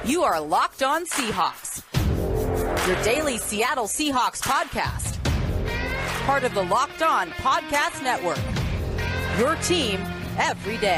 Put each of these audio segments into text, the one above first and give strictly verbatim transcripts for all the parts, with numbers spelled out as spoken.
You are Locked On Seahawks, your daily Seattle Seahawks podcast. Part of the Locked On Podcast Network, your team every day.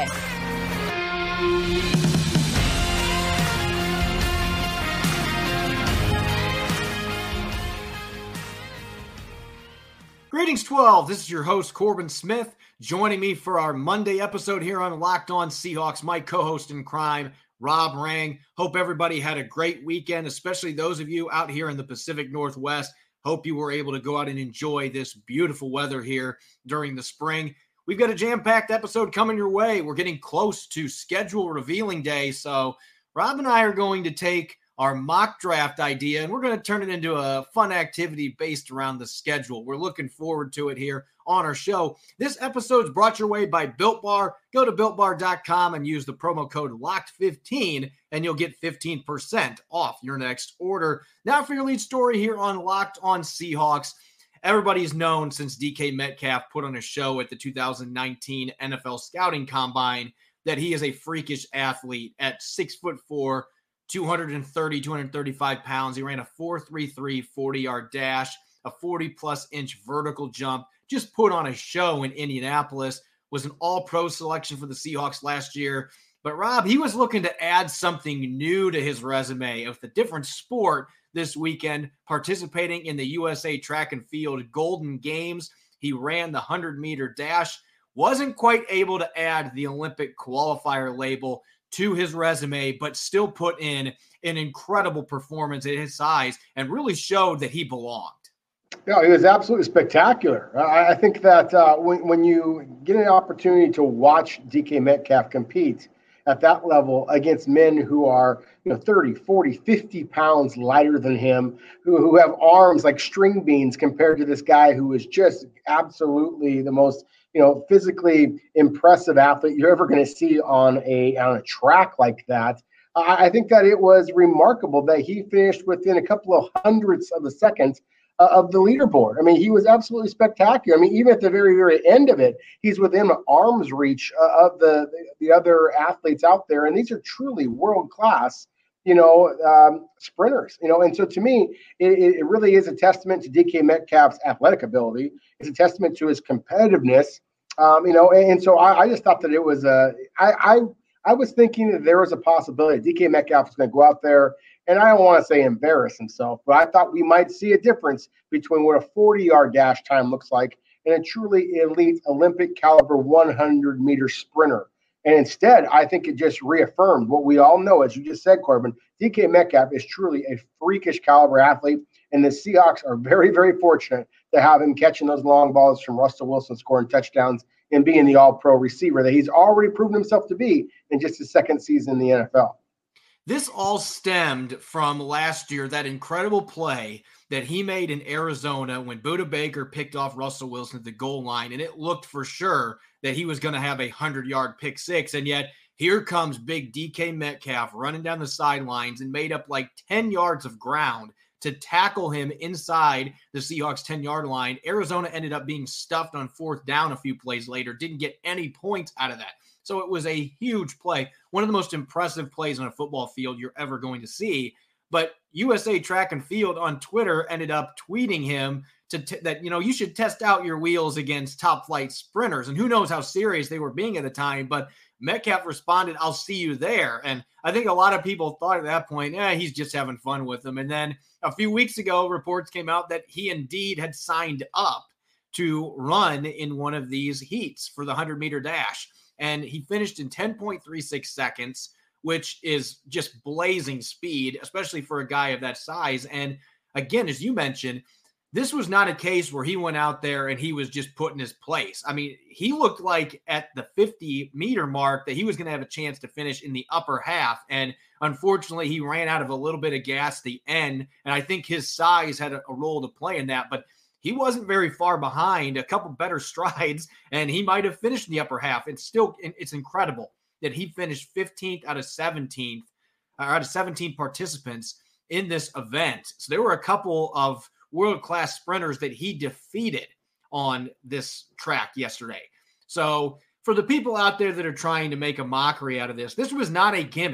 Greetings, twelve. This is your host, Corbin Smith. Joining me for our Monday episode here on Locked On Seahawks, my co-host in crime, Rob Rang. Hope everybody had a great weekend, especially those of you out here in the Pacific Northwest. Hope you were able to go out and enjoy this beautiful weather here during the spring. We've got a jam-packed episode coming your way. We're getting close to schedule revealing day, so Rob and I are going to take our mock draft idea, and we're going to turn it into a fun activity based around the schedule. We're looking forward to it here on our show. This episode is brought your way by Built Bar. Go to built bar dot com and use the promo code locked fifteen, and you'll get fifteen percent off your next order. Now for your lead story here on Locked On Seahawks. Everybody's known since D K Metcalf put on a show at the two thousand nineteen N F L Scouting Combine that he is a freakish athlete at six foot four, two thirty, two thirty-five pounds. He ran a four three three forty-yard dash, a forty-plus inch vertical jump, just put on a show in Indianapolis, was an all-pro selection for the Seahawks last year. But, Rob, he was looking to add something new to his resume with a different sport this weekend, participating in the U S A Track and Field Golden Games. He ran the hundred-meter dash, wasn't quite able to add the Olympic qualifier label to his resume, but still put in an incredible performance at his size and really showed that he belonged. Yeah, it was absolutely spectacular. I, I think that uh, when, when you get an opportunity to watch D K Metcalf compete at that level against men who are, you know, thirty, forty, fifty pounds lighter than him, who, who have arms like string beans compared to this guy who is just absolutely the most, you know, physically impressive athlete you're ever going to see on a on a track like that. I, I think that it was remarkable that he finished within a couple of hundredths of a second uh, of the leaderboard. I mean, he was absolutely spectacular. I mean, even at the very, very end of it, he's within arm's reach uh, of the, the the other athletes out there, and these are truly world class, you know, um, sprinters, you know. And so to me, it, it really is a testament to D K Metcalf's athletic ability. It's a testament to his competitiveness. Um, you know, and, and so I, I just thought that it was a, I, I, I was thinking that there was a possibility D K Metcalf was going to go out there, and I don't want to say embarrass himself, but I thought we might see a difference between what a forty-yard dash time looks like and a truly elite Olympic caliber hundred meter sprinter. And instead, I think it just reaffirmed what we all know, as you just said, Corbin. D K Metcalf is truly a freakish caliber athlete, and the Seahawks are very, very fortunate to have him catching those long balls from Russell Wilson, scoring touchdowns, and being the all-pro receiver that he's already proven himself to be in just his second season in the N F L. This all stemmed from last year, that incredible play that he made in Arizona when Budda Baker picked off Russell Wilson at the goal line, and it looked for sure that he was going to have a hundred-yard pick six, and yet here comes big D K Metcalf running down the sidelines and made up like ten yards of ground to tackle him inside the Seahawks ten-yard line. Arizona ended up being stuffed on fourth down a few plays later, didn't get any points out of that. So it was a huge play, one of the most impressive plays on a football field you're ever going to see. But U S A Track and Field on Twitter ended up tweeting him to t- that, you know, you should test out your wheels against top flight sprinters. And who knows how serious they were being at the time, but Metcalf responded, "I'll see you there." And I think a lot of people thought at that point, yeah, he's just having fun with them. And then a few weeks ago, reports came out that he indeed had signed up to run in one of these heats for the hundred-meter dash. And he finished in ten point three six seconds, which is just blazing speed, especially for a guy of that size. And again, as you mentioned, this was not a case where he went out there and he was just put in his place. I mean, he looked like at the fifty-meter mark that he was going to have a chance to finish in the upper half. And unfortunately, he ran out of a little bit of gas at the end. And I think his size had a, a role to play in that. But he wasn't very far behind, a couple better strides, and he might have finished in the upper half. It's still, it's incredible that he finished fifteenth out of seventeenth, or out of seventeen participants in this event. So there were a couple of world-class sprinters that he defeated on this track yesterday. So for the people out there that are trying to make a mockery out of this, this was not a gimmick.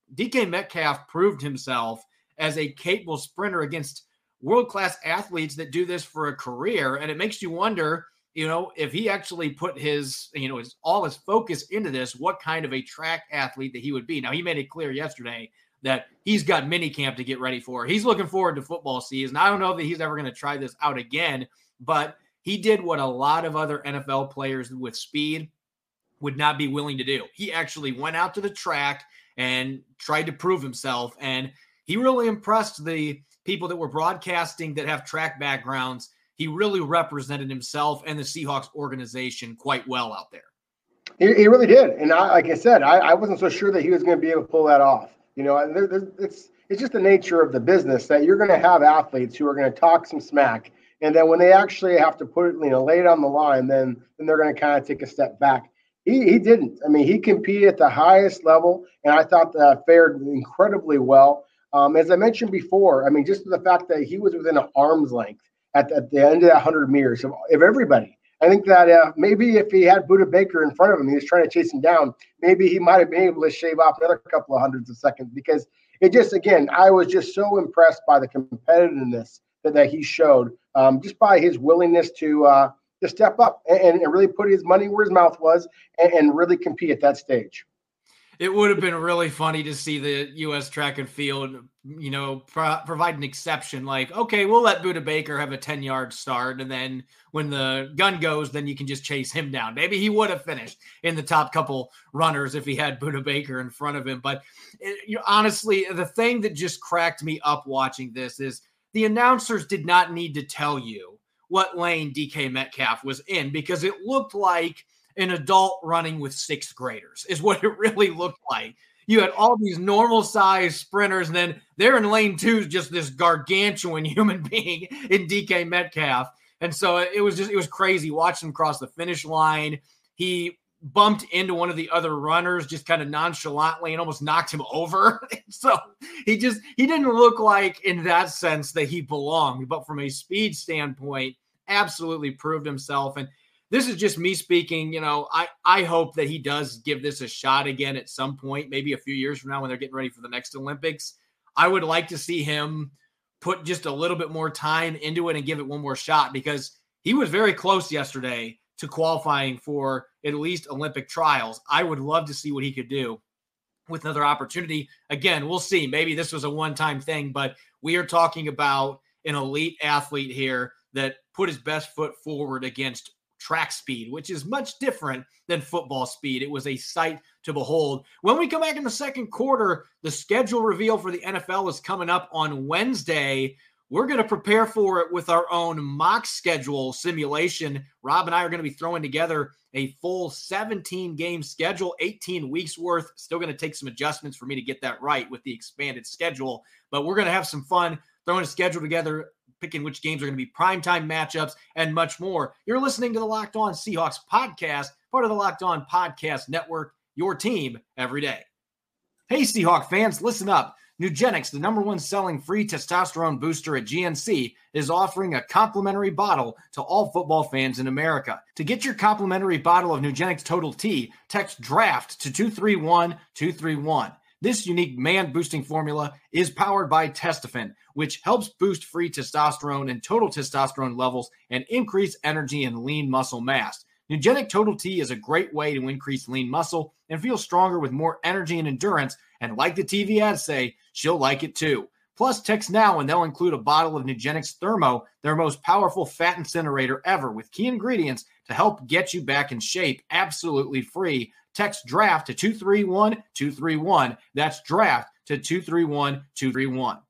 D K Metcalf proved himself as a capable sprinter against world-class athletes that do this for a career. And it makes you wonder, you know, if he actually put his, you know, his, all his focus into this, what kind of a track athlete that he would be. Now, he made it clear yesterday that he's got mini camp to get ready for. He's looking forward to football season. I don't know that he's ever going to try this out again, but he did what a lot of other N F L players with speed would not be willing to do. He actually went out to the track and tried to prove himself. And he really impressed the people that were broadcasting that have track backgrounds. He really represented himself and the Seahawks organization quite well out there. He, he really did. And I, like I said, I, I wasn't so sure that he was going to be able to pull that off. You know, there, there, it's it's just the nature of the business that you're going to have athletes who are going to talk some smack. And then when they actually have to put it, you know, lay it on the line, then, then they're going to kind of take a step back. He, he didn't. I mean, he competed at the highest level, and I thought that fared incredibly well. Um, as I mentioned before, I mean, just the fact that he was within an arm's length at the, at the end of that one hundred meters of, of everybody. I think that uh, maybe if he had Budda Baker in front of him, he was trying to chase him down, maybe he might have been able to shave off another couple of hundreds of seconds, because it just, again, I was just so impressed by the competitiveness that, that he showed, um, just by his willingness to uh, to step up and, and really put his money where his mouth was and, and really compete at that stage. It would have been really funny to see the U S track and field, you know, pro- provide an exception. Like, okay, we'll let Budda Baker have a ten-yard start, and then when the gun goes, then you can just chase him down. Maybe he would have finished in the top couple runners if he had Budda Baker in front of him. But it, you know, honestly, the thing that just cracked me up watching this is the announcers did not need to tell you what lane D K Metcalf was in, because it looked like an adult running with sixth graders is what it really looked like. You had all these normal sized sprinters, and then they're in lane two, just this gargantuan human being in D K Metcalf. And so it was just, it was crazy watching him cross the finish line. He bumped into one of the other runners just kind of nonchalantly and almost knocked him over. So he just, he didn't look like in that sense that he belonged, but from a speed standpoint, absolutely proved himself. And this is just me speaking. You know, I, I hope that he does give this a shot again at some point, maybe a few years from now when they're getting ready for the next Olympics. I would like to see him put just a little bit more time into it and give it one more shot, because he was very close yesterday to qualifying for at least Olympic trials. I would love to see what he could do with another opportunity. Again, we'll see. Maybe this was a one-time thing, but we are talking about an elite athlete here that put his best foot forward against track speed, which is much different than football speed. It was a sight to behold. When we come back in the second quarter, the schedule reveal for the N F L is coming up on Wednesday. We're going to prepare for it with our own mock schedule simulation. Rob and I are going to be throwing together a full seventeen game schedule, eighteen weeks worth. Still going to take some adjustments for me to get that right with the expanded schedule, but we're going to have some fun throwing a schedule together, picking which games are going to be primetime matchups and much more. You're listening to the Locked On Seahawks podcast, part of the Locked On Podcast Network, your team every day. Hey, Seahawk fans, listen up. Nugenix, the number one selling free testosterone booster at G N C, is offering a complimentary bottle to all football fans in America. To get your complimentary bottle of Nugenix Total T, text DRAFT to two three one two three one. This unique man-boosting formula is powered by Testofen, which helps boost free testosterone and total testosterone levels and increase energy and lean muscle mass. Nugenix Total T is a great way to increase lean muscle and feel stronger with more energy and endurance, and like the T V ads say, she'll like it too. Plus, text now and they'll include a bottle of Nugenix Thermo, their most powerful fat incinerator ever, with key ingredients to help get you back in shape, absolutely free. Text DRAFT to two three one two three one. That's DRAFT to two three one two three one.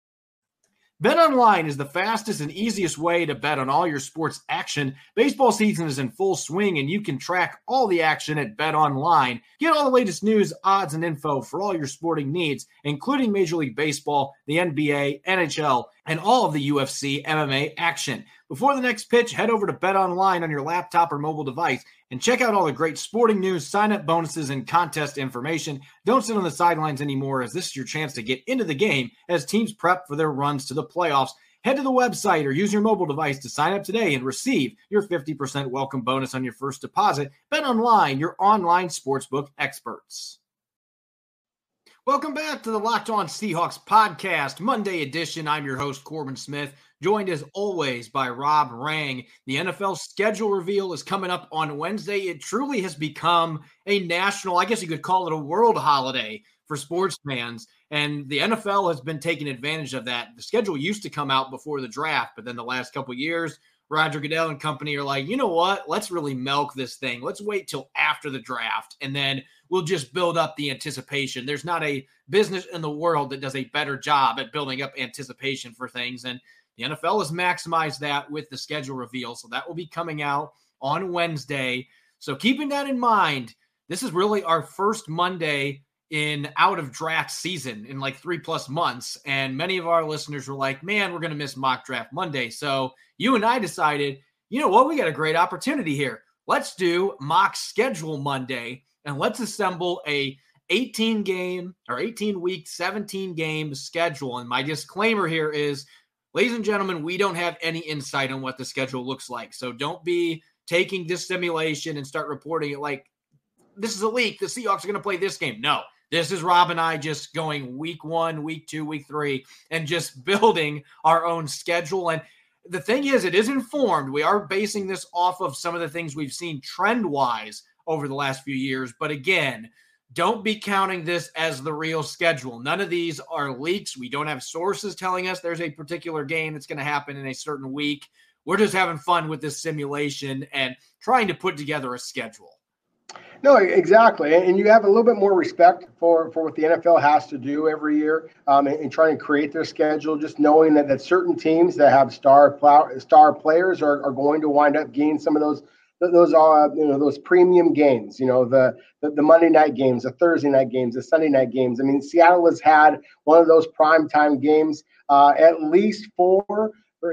BetOnline is the fastest and easiest way to bet on all your sports action. Baseball season is in full swing, and you can track all the action at BetOnline. Get all the latest news, odds, and info for all your sporting needs, including Major League Baseball, the N B A, N H L, and all of the U F C M M A action. Before the next pitch, head over to BetOnline on your laptop or mobile device and check out all the great sporting news, sign-up bonuses, and contest information. Don't sit on the sidelines anymore, as this is your chance to get into the game as teams prep for their runs to the playoffs. Head to the website or use your mobile device to sign up today and receive your fifty percent welcome bonus on your first deposit. BetOnline, your online sportsbook experts. Welcome back to the Locked On Seahawks podcast, Monday edition. I'm your host, Corbin Smith, joined as always by Rob Rang. The N F L schedule reveal is coming up on Wednesday. It truly has become a national, I guess you could call it a world holiday for sports fans, and the N F L has been taking advantage of that. The schedule used to come out before the draft, but then the last couple of years, Roger Goodell and company are like, you know what? Let's really milk this thing. Let's wait till after the draft, and then we'll just build up the anticipation. There's not a business in the world that does a better job at building up anticipation for things, and the N F L has maximized that with the schedule reveal, so that will be coming out on Wednesday. So keeping that in mind, this is really our first Monday in out of draft season in like three plus months. And many of our listeners were like, man, we're going to miss mock draft Monday. So you and I decided, you know what, we got a great opportunity here. Let's do mock schedule Monday and let's assemble a eighteen game or eighteen week, seventeen game schedule. And my disclaimer here is, ladies and gentlemen, we don't have any insight on what the schedule looks like. So don't be taking this simulation and start reporting it like this is a leak. The Seahawks are going to play this game. No. This is Rob and I just going week one, week two, week three, and just building our own schedule. And the thing is, it is informed. We are basing this off of some of the things we've seen trend-wise over the last few years. But again, don't be counting this as the real schedule. None of these are leaks. We don't have sources telling us there's a particular game that's going to happen in a certain week. We're just having fun with this simulation and trying to put together a schedule. No, exactly. And you have a little bit more respect for, for what the N F L has to do every year um, and, and trying to create their schedule, just knowing that, that certain teams that have star plow, star players are, are going to wind up gaining some of those those uh, you know, those premium games, you know, the, the the Monday night games, the Thursday night games, the Sunday night games. I mean, Seattle has had one of those primetime games uh, at least four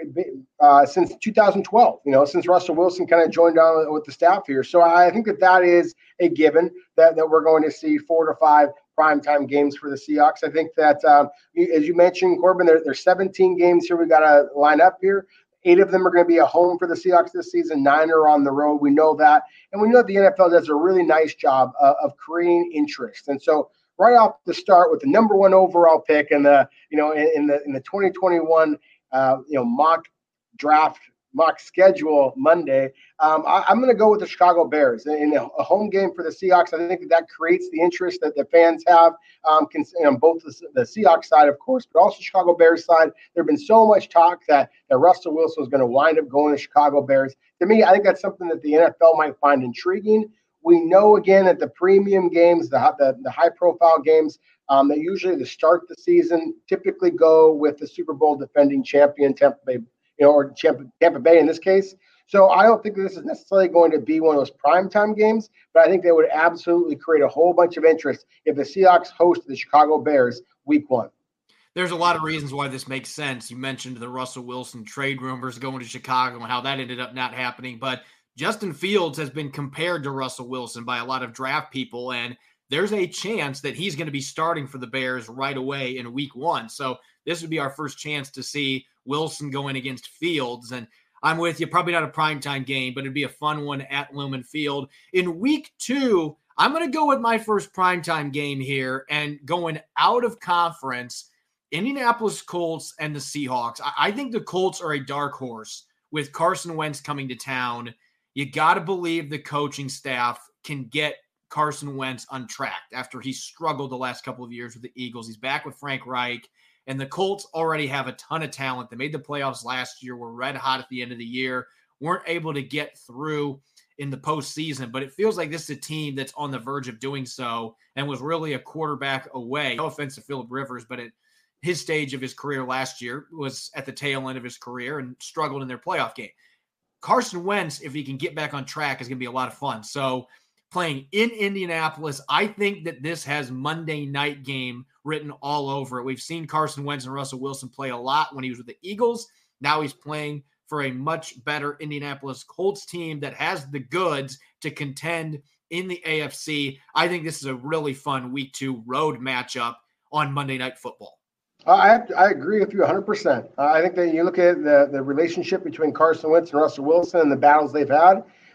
Uh, since two thousand twelve, you know, since Russell Wilson kind of joined on with the staff here. So I think that that is a given that, that we're going to see four to five primetime games for the Seahawks. I think that, um, as you mentioned, Corbin, there, there's seventeen games here we got to line up here. Eight of them are going to be at home for the Seahawks this season. Nine are on the road. We know that. And we know that the N F L does a really nice job uh, of creating interest. And so right off the start with the number one overall pick in the, you know, in, in the in the twenty twenty-one Uh, you know, mock draft, mock schedule Monday. Um, I, I'm going to go with the Chicago Bears in a, a home game for the Seahawks. I think that, that creates the interest that the fans have um, can, you know, both the, the Seahawks side, of course, but also Chicago Bears side. There's been so much talk that, that Russell Wilson was going to wind up going to Chicago Bears. To me, I think that's something that the N F L might find intriguing. We know, again, that the premium games, the, the, the high-profile games, Um, that usually to start the season typically go with the Super Bowl defending champion Tampa Bay, you know, or Tampa, Tampa Bay in this case. So I don't think this is necessarily going to be one of those primetime games, but I think they would absolutely create a whole bunch of interest if the Seahawks host the Chicago Bears week one. There's a lot of reasons why this makes sense. You mentioned the Russell Wilson trade rumors going to Chicago and how that ended up not happening, but Justin Fields has been compared to Russell Wilson by a lot of draft people, and there's a chance that he's going to be starting for the Bears right away in week one. So this would be our first chance to see Wilson going against Fields. And I'm with you, probably not a primetime game, but it'd be a fun one at Lumen Field. In week two, I'm going to go with my first primetime game here and going out of conference, Indianapolis Colts and the Seahawks. I, I think the Colts are a dark horse with Carson Wentz coming to town. You got to believe the coaching staff can get Carson Wentz untracked after he struggled the last couple of years with the Eagles. He's back with Frank Reich, and the Colts already have a ton of talent. They made the playoffs last year, were red hot at the end of the year, weren't able to get through in the postseason, but it feels like this is a team that's on the verge of doing so and was really a quarterback away. No offense to Phillip Rivers, but at his stage of his career last year was at the tail end of his career and struggled in their playoff game. Carson Wentz, if he can get back on track, is going to be a lot of fun. So playing in Indianapolis, I think that this has Monday night game written all over it. We've seen Carson Wentz and Russell Wilson play a lot when he was with the Eagles. Now he's playing for a much better Indianapolis Colts team that has the goods to contend in the A F C. I think this is a really fun week two road matchup on Monday Night Football. I have to, I agree with you one hundred percent. Uh, I think that you look at the, the relationship between Carson Wentz and Russell Wilson and the battles they've had.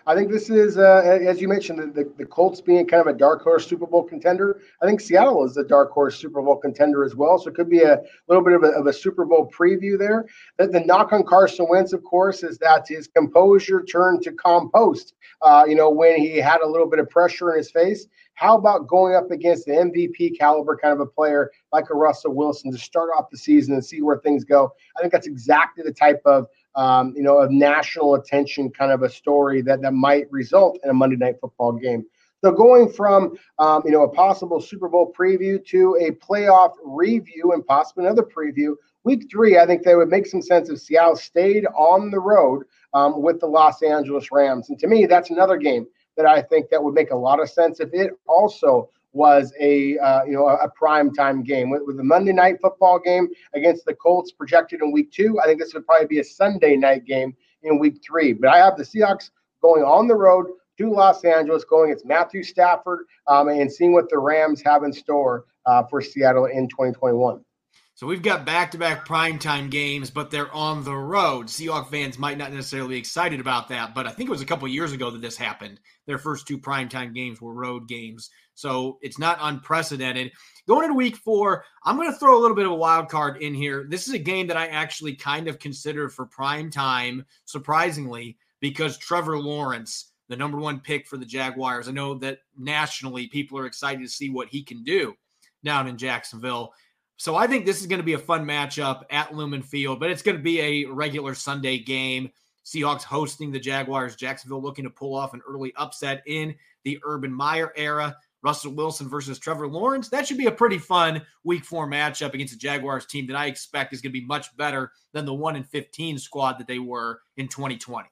I think this is, uh, as you mentioned, the, the, the Colts being kind of a dark horse Super Bowl contender. I think Seattle is a dark horse Super Bowl contender as well. So it could be a little bit of a, of a Super Bowl preview there. The, the knock on Carson Wentz, of course, is that his composure turned to compost, uh, you know, when he had a little bit of pressure in his face. How about going up against the M V P caliber kind of a player like a Russell Wilson to start off the season and see where things go? I think that's exactly the type of Um, you know, of national attention kind of a story that, that might result in a Monday Night Football game. So going from, um, you know, a possible Super Bowl preview to a playoff review and possibly another preview, week three, I think they would make some sense if Seattle stayed on the road um, with the Los Angeles Rams. And to me, that's another game that I think that would make a lot of sense if it also was a uh, you know a, a prime time game with, with the Monday Night Football game against the Colts projected in week two. I think this would probably be a Sunday night game in week three. But I have the Seahawks going on the road to Los Angeles, going against Matthew Stafford, um, and seeing what the Rams have in store uh, for Seattle in twenty twenty-one. So we've got back-to-back primetime games, but they're on the road. Seahawks fans might not necessarily be excited about that, but I think it was a couple years ago that this happened. Their first two primetime games were road games, so it's not unprecedented. Going into week four, I'm going to throw a little bit of a wild card in here. This is a game that I actually kind of consider for primetime, surprisingly, because Trevor Lawrence, the number one pick for the Jaguars, I know that nationally people are excited to see what he can do down in Jacksonville. So I think this is going to be a fun matchup at Lumen Field, but it's going to be a regular Sunday game. Seahawks hosting the Jaguars. Jacksonville looking to pull off an early upset in the Urban Meyer era. Russell Wilson versus Trevor Lawrence. That should be a pretty fun week four matchup against a Jaguars team that I expect is going to be much better than the one and fifteen squad that they were in twenty twenty.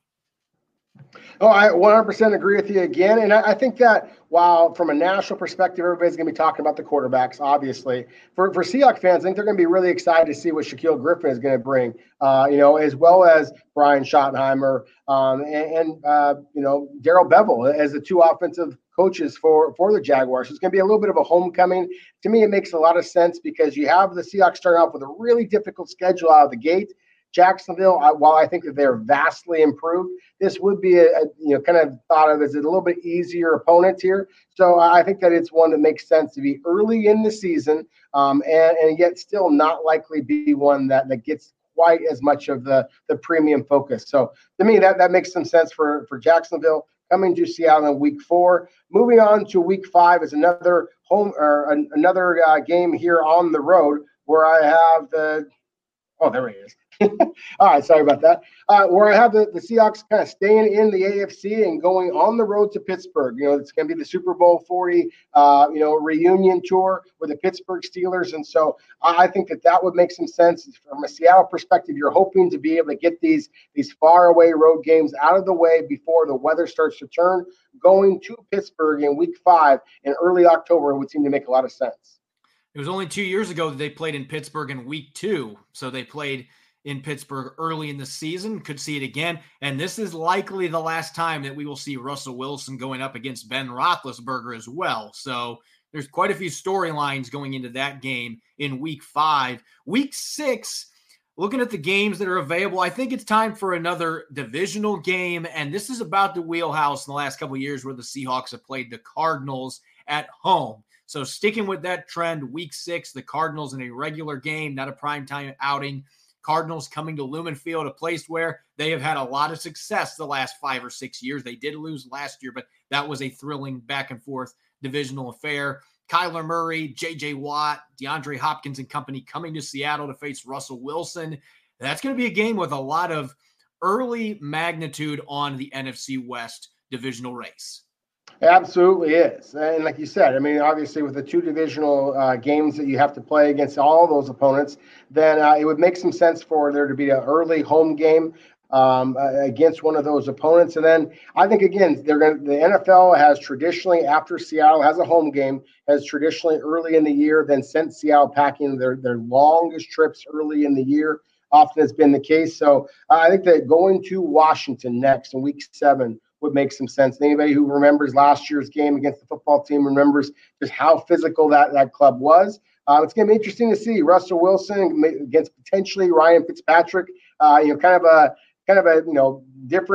Oh, I one hundred percent agree with you again. And I, I think that while from a national perspective, everybody's going to be talking about the quarterbacks, obviously. For for Seahawks fans, I think they're going to be really excited to see what Shaquille Griffin is going to bring, uh, you know, as well as Brian Schottenheimer um, and, and uh, you know, Darrell Bevell as the two offensive coaches for, for the Jaguars. It's going to be a little bit of a homecoming. To me, it makes a lot of sense because you have the Seahawks starting off with a really difficult schedule out of the gate. Jacksonville, I, while I think that they're vastly improved, this would be a, a you know kind of thought of as a little bit easier opponent here. So I think that it's one that makes sense to be early in the season, um, and, and yet still not likely be one that, that gets quite as much of the, the premium focus. So to me, that, that makes some sense for, for Jacksonville coming to Seattle in week four. Moving on to week five is another home or an, another uh, game here on the road where I have the oh there it is. All right, sorry about that. Uh, where I have the, the Seahawks kind of staying in the A F C and going on the road to Pittsburgh. You know, it's going to be the Super Bowl forty, uh, you know, reunion tour with the Pittsburgh Steelers. And so I think that that would make some sense. From a Seattle perspective, you're hoping to be able to get these, these far away road games out of the way before the weather starts to turn. Going to Pittsburgh in week five in early October would seem to make a lot of sense. It was only two years ago that they played in Pittsburgh in week two. So they played in Pittsburgh early in the season. Could see it again. And this is likely the last time that we will see Russell Wilson going up against Ben Roethlisberger as well. So there's quite a few storylines going into that game in week five. Week six, looking at the games that are available, I think it's time for another divisional game. And this is about the wheelhouse in the last couple of years where the Seahawks have played the Cardinals at home. So sticking with that trend, week six, the Cardinals in a regular game, not a primetime outing. Cardinals coming to Lumen Field, a place where they have had a lot of success the last five or six years. They did lose last year, but that was a thrilling back and forth divisional affair. Kyler Murray, J J Watt, DeAndre Hopkins and company coming to Seattle to face Russell Wilson. That's going to be a game with a lot of early magnitude on the N F C West divisional race. It absolutely is. And like you said, I mean, obviously with the two divisional uh, games that you have to play against all those opponents, then uh, it would make some sense for there to be an early home game um, uh, against one of those opponents. And then I think, again, they're going the N F L has traditionally, after Seattle has a home game, has traditionally early in the year then sent Seattle packing their, their longest trips early in the year. Often has been the case. So uh, I think that going to Washington next in week seven would make some sense. Anybody who remembers last year's game against the football team remembers just how physical that, that club was. Uh, it's going to be interesting to see Russell Wilson against potentially Ryan Fitzpatrick. Uh, you know, kind of a kind of a you know different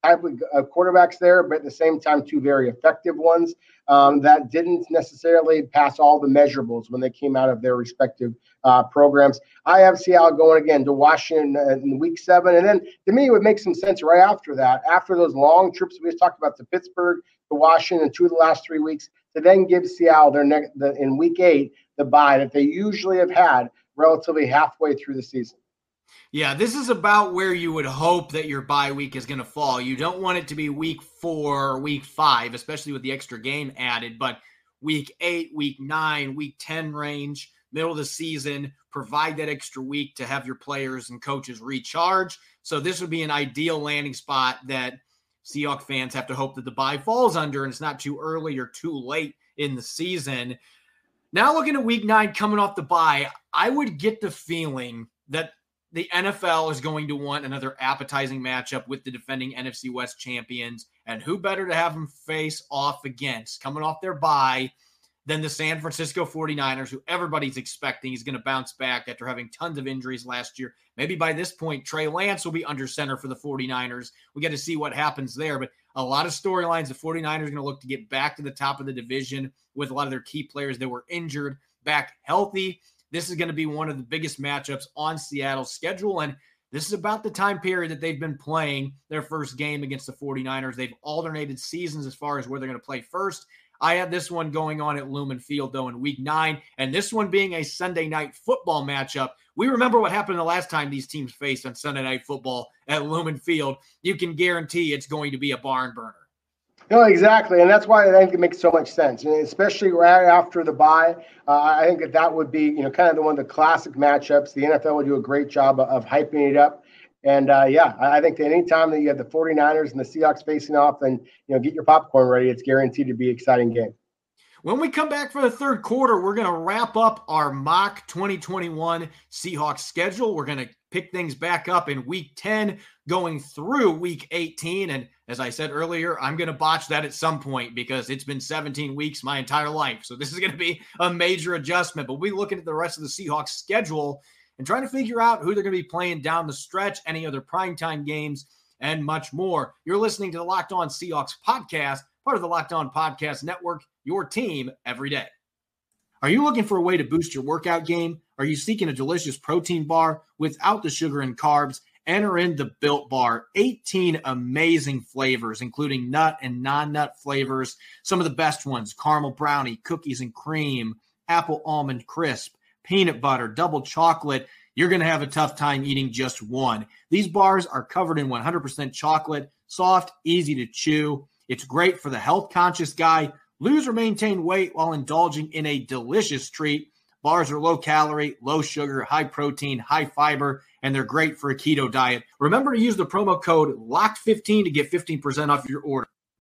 type of quarterbacks there, but at the same time, two very effective ones um, that didn't necessarily pass all the measurables when they came out of their respective uh, programs. I have Seattle going again to Washington in week seven. And then to me, it would make some sense right after that, after those long trips we just talked about to Pittsburgh, to Washington, two of the last three weeks, to then give Seattle their next the, in week eight the bye that they usually have had relatively halfway through the season. Yeah, this is about where you would hope that your bye week is going to fall. You don't want it to be week four or week five, especially with the extra game added, but week eight, week nine, week ten range, middle of the season, provide that extra week to have your players and coaches recharge. So this would be an ideal landing spot that Seahawks fans have to hope that the bye falls under and it's not too early or too late in the season. Now looking at week nine coming off the bye, I would get the feeling that the N F L is going to want another appetizing matchup with the defending N F C West champions, and who better to have them face off against coming off their bye than the San Francisco forty-niners, who everybody's expecting is going to bounce back after having tons of injuries last year. Maybe by this point, Trey Lance will be under center for the forty-niners. We got to see what happens there, but a lot of storylines. The forty-niners are going to look to get back to the top of the division with a lot of their key players that were injured back healthy. This is going to be one of the biggest matchups on Seattle's schedule, and this is about the time period that they've been playing their first game against the forty-niners. They've alternated seasons as far as where they're going to play first. I have this one going on at Lumen Field, though, in week nine, and this one being a Sunday night football matchup. We remember what happened the last time these teams faced on Sunday night football at Lumen Field. You can guarantee it's going to be a barn burner. No, exactly, and that's why I think it makes so much sense, and especially right after the bye. Uh, I think that that would be, you know, kind of the one of the classic matchups. The N F L would do a great job of, of hyping it up, and uh, yeah, I think that anytime that you have the forty-niners and the Seahawks facing off, then you know, get your popcorn ready. It's guaranteed to be an exciting game. When we come back for the third quarter, we're going to wrap up our mock twenty twenty-one Seahawks schedule. We're going to pick things back up in week ten, going through week eighteen. And as I said earlier, I'm going to botch that at some point because it's been seventeen weeks my entire life. So this is going to be a major adjustment. But we'll be looking at the rest of the Seahawks schedule and trying to figure out who they're going to be playing down the stretch, any other primetime games, and much more. You're listening to the Locked On Seahawks podcast, part of the Locked On Podcast Network, your team every day. Are you looking for a way to boost your workout game? Are you seeking a delicious protein bar without the sugar and carbs? Enter in the Built Bar. eighteen amazing flavors, including nut and non-nut flavors. Some of the best ones: caramel brownie, cookies and cream, apple almond crisp, peanut butter, double chocolate. You're going to have a tough time eating just one. These bars are covered in one hundred percent chocolate, soft, easy to chew. It's great for the health-conscious guy. Lose or maintain weight while indulging in a delicious treat. Bars are low-calorie, low-sugar, high-protein, high-fiber, and they're great for a keto diet. Remember to use the promo code locked fifteen to get fifteen percent off your order.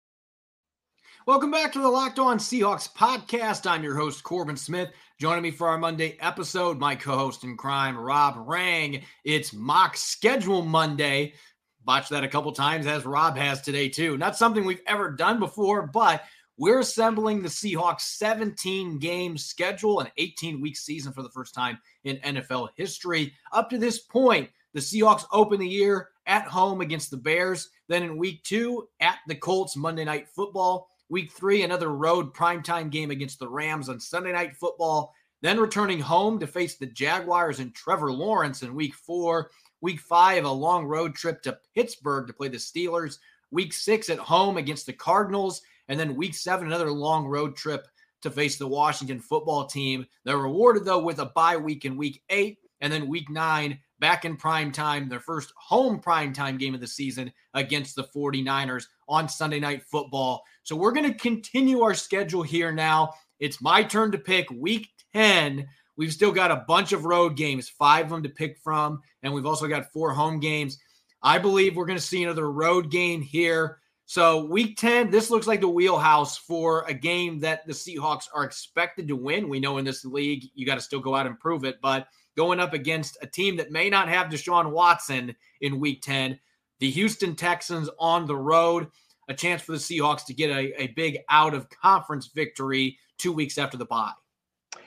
Welcome back to the Locked On Seahawks podcast. I'm your host, Corbin Smith. Joining me for our Monday episode, my co-host in crime, Rob Rang. It's Mock Schedule Monday. Botched that a couple times, as Rob has today, too. Not something we've ever done before, but we're assembling the Seahawks seventeen-game schedule, an eighteen-week season for the first time in N F L history. Up to this point, the Seahawks open the year at home against the Bears. Then in week two, at the Colts, Monday Night Football. Week three, another road primetime game against the Rams on Sunday Night Football. Then returning home to face the Jaguars and Trevor Lawrence in week four. Week five, a long road trip to Pittsburgh to play the Steelers. Week six at home against the Cardinals. And then week seven, another long road trip to face the Washington football team. They're rewarded, though, with a bye week in week eight. And then week nine, back in prime time, their first home primetime game of the season against the forty-niners on Sunday Night Football. So we're going to continue our schedule here now. It's my turn to pick week ten. We've still got a bunch of road games, five of them to pick from, and we've also got four home games. I believe we're going to see another road game here. So week ten, this looks like the wheelhouse for a game that the Seahawks are expected to win. We know in this league, you got to still go out and prove it, but going up against a team that may not have Deshaun Watson in week ten, the Houston Texans on the road, a chance for the Seahawks to get a, a big out-of-conference victory two weeks after the bye.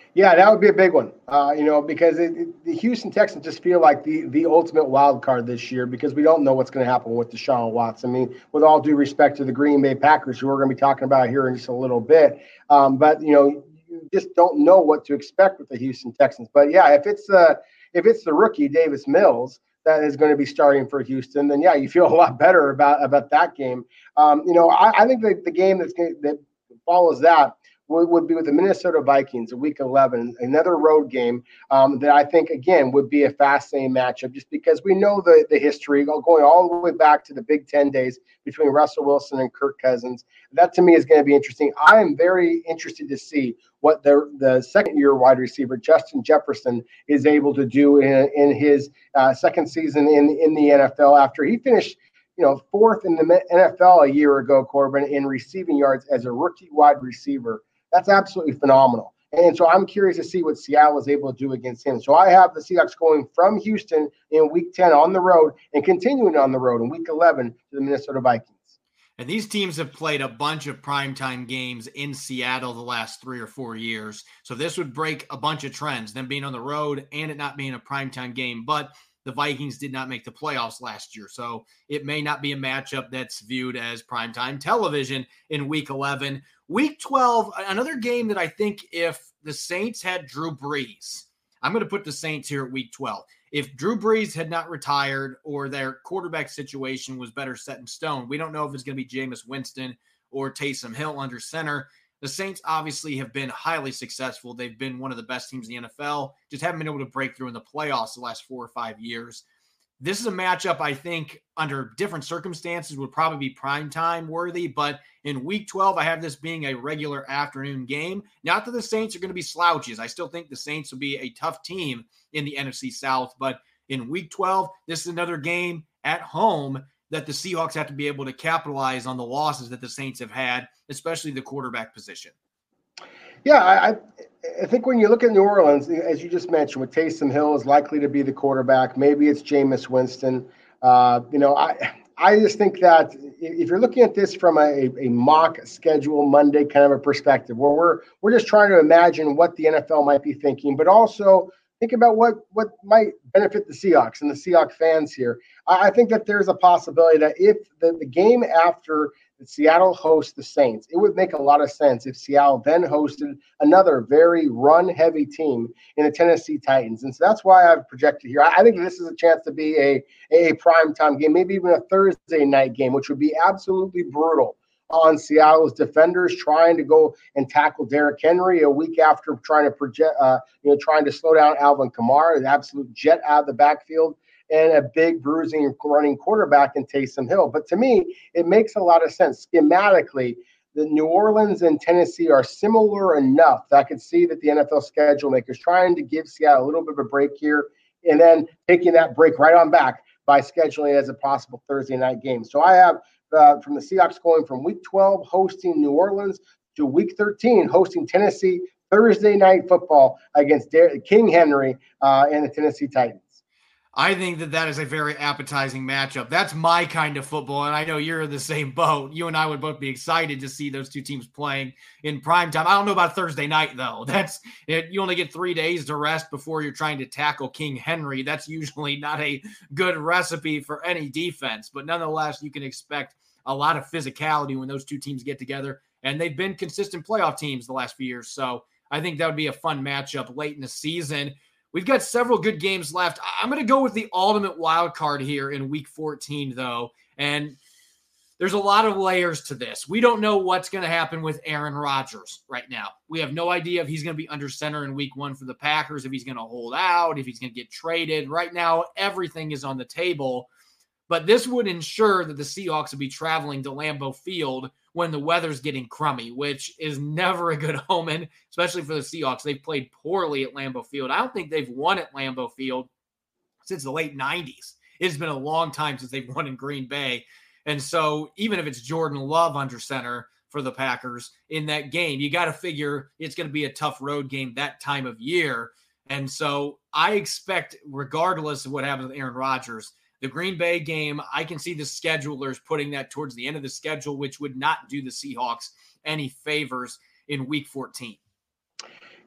Yeah, that would be a big one, uh, you know, because it, it, the Houston Texans just feel like the, the ultimate wild card this year because we don't know what's going to happen with Deshaun Watson. I mean, with all due respect to the Green Bay Packers, who we're going to be talking about here in just a little bit. Um, but, you know, you just don't know what to expect with the Houston Texans. But, yeah, if it's, uh, if it's the rookie, Davis Mills, that is going to be starting for Houston, then, yeah, you feel a lot better about, about that game. Um, you know, I, I think the, the game that's gonna, that follows that would be with the Minnesota Vikings, a week eleven, another road game um, that I think, again, would be a fascinating matchup just because we know the, the history going all the way back to the Big Ten days between Russell Wilson and Kirk Cousins. That, to me, is going to be interesting. I am very interested to see what the, the second-year wide receiver, Justin Jefferson, is able to do in, in his uh, second season in, in the N F L after he finished you know, fourth in the N F L a year ago, Corbin, in receiving yards as a rookie wide receiver. That's absolutely phenomenal. And so I'm curious to see what Seattle is able to do against him. So I have the Seahawks going from Houston in week ten on the road and continuing on the road in week eleven to the Minnesota Vikings. And these teams have played a bunch of primetime games in Seattle the last three or four years. So this would break a bunch of trends, them being on the road and it not being a primetime game. But the Vikings did not make the playoffs last year. So it may not be a matchup that's viewed as primetime television in week eleven. Week twelve, another game that I think if the Saints had Drew Brees, I'm going to put the Saints here at week twelve. If Drew Brees had not retired or their quarterback situation was better set in stone, we don't know if it's going to be Jameis Winston or Taysom Hill under center. The Saints obviously have been highly successful. They've been one of the best teams in the N F L, just haven't been able to break through in the playoffs the last four or five years. This is a matchup I think under different circumstances would probably be primetime worthy, but in week twelve, I have this being a regular afternoon game. Not that the Saints are going to be slouches. I still think the Saints will be a tough team in the N F C South, but in week twelve, this is another game at home that the Seahawks have to be able to capitalize on the losses that the Saints have had, especially the quarterback position. Yeah, I, I think when you look at New Orleans, as you just mentioned, with Taysom Hill is likely to be the quarterback. Maybe it's Jameis Winston. Uh, you know, I I just think that if you're looking at this from a, a mock schedule Monday kind of a perspective, where we're we're just trying to imagine what the N F L might be thinking, but also think about what what might benefit the Seahawks and the Seahawks fans here. I, I think that there's a possibility that if the, the game after Seattle hosts the Saints, it would make a lot of sense if Seattle then hosted another very run-heavy team in the Tennessee Titans. And so that's why I've projected here. I think this is a chance to be a, a primetime game, maybe even a Thursday night game, which would be absolutely brutal on Seattle's defenders trying to go and tackle Derrick Henry a week after trying to project, uh, you know, trying to slow down Alvin Kamara, an absolute jet out of the backfield, and a big bruising running quarterback in Taysom Hill. But to me, it makes a lot of sense. Schematically, the New Orleans and Tennessee are similar enough that I could see that the N F L schedule makers trying to give Seattle a little bit of a break here and then taking that break right on back by scheduling it as a possible Thursday night game. So I have uh, from the Seahawks going from week twelve hosting New Orleans to week thirteen hosting Tennessee, Thursday night football against Der- King Henry uh, and the Tennessee Titans. I think that that is a very appetizing matchup. That's my kind of football, and I know you're in the same boat. You and I would both be excited to see those two teams playing in prime time. I don't know about Thursday night, though. That's it, you only get three days to rest before you're trying to tackle King Henry. That's usually not a good recipe for any defense, but nonetheless, you can expect a lot of physicality when those two teams get together, and they've been consistent playoff teams the last few years, so I think that would be a fun matchup late in the season. We've got several good games left. I'm going to go with the ultimate wild card here in week fourteen, though. And there's a lot of layers to this. We don't know what's going to happen with Aaron Rodgers right now. We have no idea if he's going to be under center in week one for the Packers, if he's going to hold out, if he's going to get traded. Right now, everything is on the table. But this would ensure that the Seahawks would be traveling to Lambeau Field when the weather's getting crummy, which is never a good omen, especially for the Seahawks. They've played poorly at Lambeau Field. I don't think they've won at Lambeau Field since the late nineties. It's been a long time since they've won in Green Bay. And so even if it's Jordan Love under center for the Packers in that game, you got to figure it's going to be a tough road game that time of year. And so I expect, regardless of what happens with Aaron Rodgers, the Green Bay game, I can see the schedulers putting that towards the end of the schedule, which would not do the Seahawks any favors in week fourteen.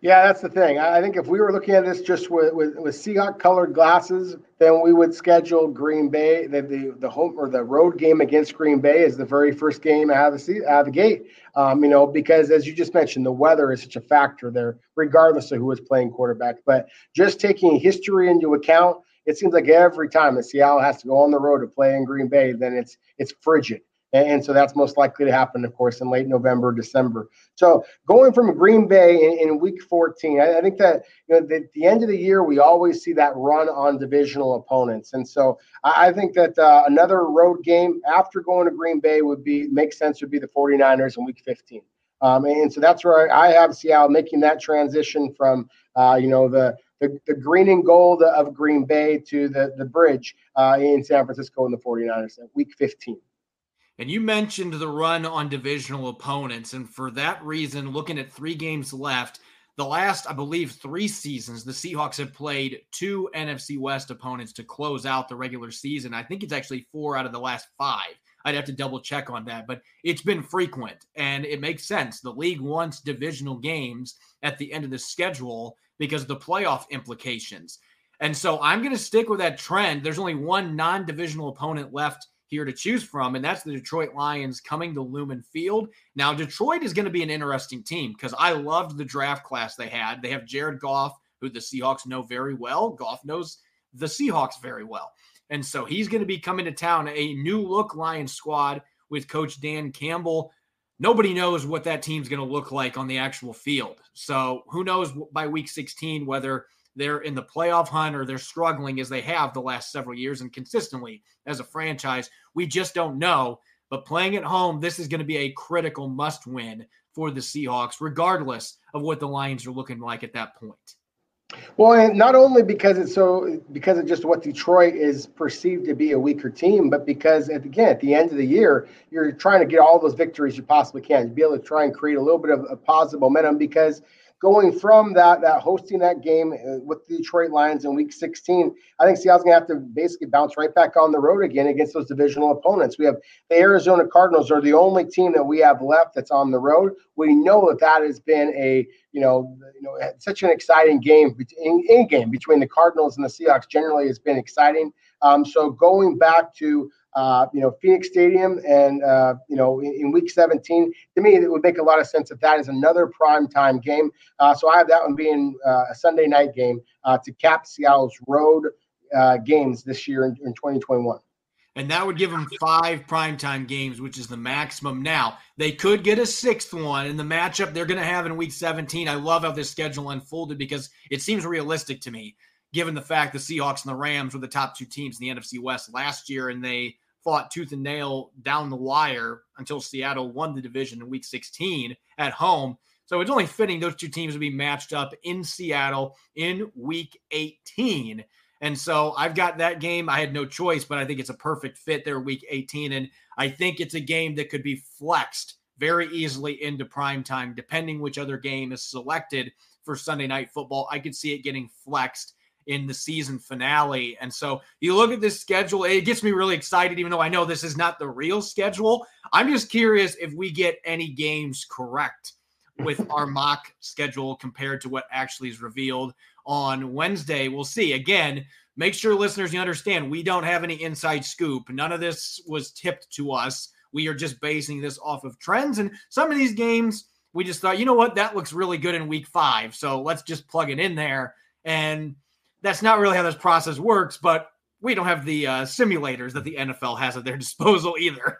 Yeah, that's the thing. I think if we were looking at this just with, with, with Seahawk colored glasses, then we would schedule Green Bay, the, the the home or the road game against Green Bay is the very first game out of the, out of the gate. Um, you know, because as you just mentioned, the weather is such a factor there, regardless of who is playing quarterback. But just taking history into account, it seems like every time that Seattle has to go on the road to play in Green Bay, then it's it's frigid. And so that's most likely to happen, of course, in late November, December. So going from Green Bay in, in week fourteen, I, I think that, you know, at the end of the year, we always see that run on divisional opponents. And so I, I think that uh, another road game after going to Green Bay would be make sense would be the 49ers in week fifteen. Um, and so that's where I have Seattle making that transition from, uh, you know, the, the the green and gold of Green Bay to the, the bridge uh, in San Francisco and the 49ers at week fifteen. And you mentioned the run on divisional opponents. And for that reason, looking at three games left, the last, I believe, three seasons, the Seahawks have played two N F C West opponents to close out the regular season. I think it's actually four out of the last five. I'd have to double check on that, but it's been frequent and it makes sense. The league wants divisional games at the end of the schedule because of the playoff implications. And so I'm going to stick with that trend. There's only one non-divisional opponent left here to choose from, and that's the Detroit Lions coming to Lumen Field. Now, Detroit is going to be an interesting team because I loved the draft class they had. They have Jared Goff, who the Seahawks know very well. Goff knows the Seahawks very well. And so he's going to be coming to town, a new-look Lions squad with Coach Dan Campbell. Nobody knows what that team's going to look like on the actual field. So who knows by week sixteen whether they're in the playoff hunt or they're struggling as they have the last several years and consistently as a franchise. We just don't know. But playing at home, this is going to be a critical must-win for the Seahawks, regardless of what the Lions are looking like at that point. Well, and not only because it's so because of just what Detroit is perceived to be a weaker team, but because at, again at the end of the year, you're trying to get all those victories you possibly can to be able to try and create a little bit of a positive momentum. Because going from that, that hosting that game with the Detroit Lions in week sixteen, I think Seattle's going to have to basically bounce right back on the road again against those divisional opponents. We have the Arizona Cardinals are the only team that we have left that's on the road. We know that that has been a, you know, you know, such an exciting game, in, in game between the Cardinals and the Seahawks generally has been exciting. Um, so going back to Uh, you know, Phoenix Stadium and, uh, you know, in, in week seventeen, to me, it would make a lot of sense if that is another primetime game. Uh, so I have that one being uh, a Sunday night game uh, to cap Seattle's road uh, games this year in, in twenty twenty-one. And that would give them five primetime games, which is the maximum. Now, they could get a sixth one in the matchup they're going to have in week seventeen. I love how this schedule unfolded because it seems realistic to me, given the fact the Seahawks and the Rams were the top two teams in the N F C West last year, and they fought tooth and nail down the wire until Seattle won the division in week sixteen at home. So it's only fitting those two teams would be matched up in Seattle in week eighteen. And so I've got that game. I had no choice, but I think it's a perfect fit there week eighteen. And I think it's a game that could be flexed very easily into primetime, depending which other game is selected for Sunday Night Football. I could see it getting flexed in the season finale. And so you look at this schedule, it gets me really excited, even though I know this is not the real schedule. I'm just curious if we get any games correct with our mock schedule compared to what actually is revealed on Wednesday. We'll see. Again, make sure listeners, you understand, we don't have any inside scoop. None of this was tipped to us. We are just basing this off of trends. And some of these games, we just thought, you know what, that looks really good in week five. So let's just plug it in there. And that's not really how this process works, but we don't have the uh, simulators that the N F L has at their disposal either.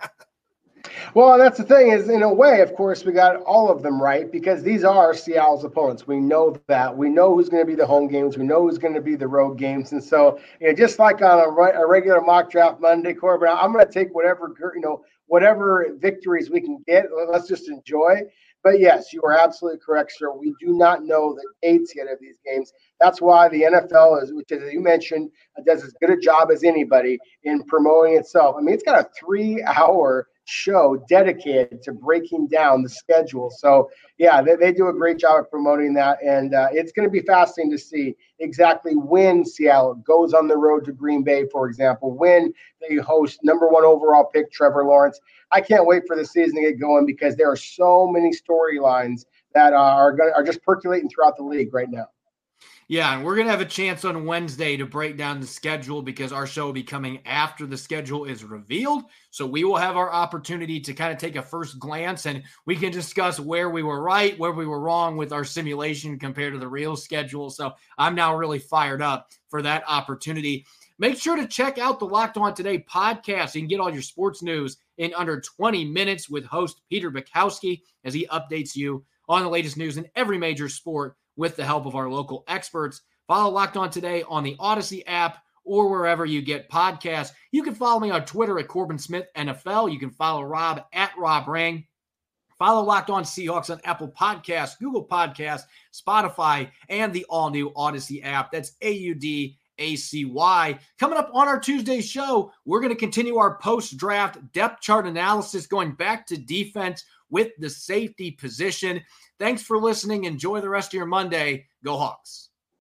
Well, that's the thing is, in a way, of course, we got all of them right because these are Seattle's opponents. We know that. We know who's going to be the home games. We know who's going to be the road games. And so, you know, just like on a, a regular mock draft Monday, Corbin, I'm going to take whatever, you know, whatever victories we can get. Let's just enjoy. But yes, you are absolutely correct, sir. We do not know the dates yet of these games. That's why the N F L is, which as you mentioned, does as good a job as anybody in promoting itself. I mean, it's got a three-hour show dedicated to breaking down the schedule. So, yeah, they, they do a great job of promoting that. And uh, it's going to be fascinating to see exactly when Seattle goes on the road to Green Bay, for example, when they host number one overall pick Trevor Lawrence. I can't wait for the season to get going because there are so many storylines that uh, are going are just percolating throughout the league right now. Yeah, and we're going to have a chance on Wednesday to break down the schedule because our show will be coming after the schedule is revealed. So we will have our opportunity to kind of take a first glance and we can discuss where we were right, where we were wrong with our simulation compared to the real schedule. So I'm now really fired up for that opportunity. Make sure to check out the Locked On Today podcast. You can get all your sports news in under twenty minutes with host Peter Bukowski as he updates you on the latest news in every major sport with the help of our local experts. Follow Locked On Today on the Odyssey app or wherever you get podcasts. You can follow me on Twitter at Corbin Smith N F L. You can follow Rob at Rob Rang. Follow Locked On Seahawks on Apple Podcasts, Google Podcasts, Spotify, and the all-new Odyssey app. That's A U D A C Y. Coming up on our Tuesday show, we're going to continue our post-draft depth chart analysis, going back to defense with the safety position. Thanks for listening. Enjoy the rest of your Monday. Go Hawks.